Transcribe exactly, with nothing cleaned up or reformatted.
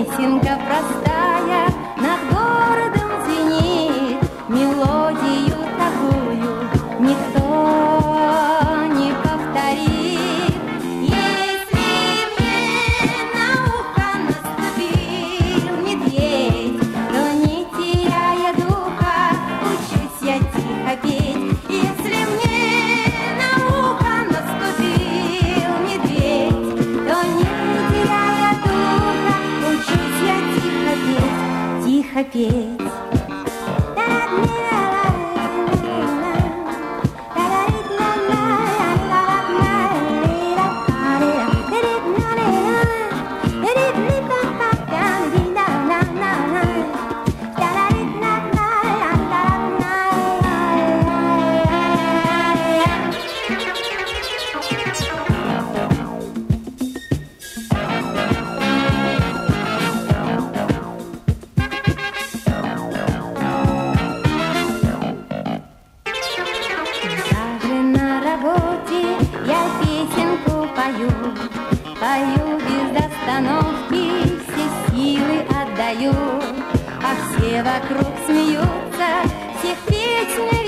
Песенка простая над городом звенит, мелодию такую никто не повторит. Если мне на ухо наступил медведь, то не теряя духа, учусь я тихо петь. Если мне на ухо наступил медведь, то не теряя духа, учусь я тихо петь, тихо петь. Я песенку пою, пою без остановки, все силы отдаю, а все вокруг смеются, всех песней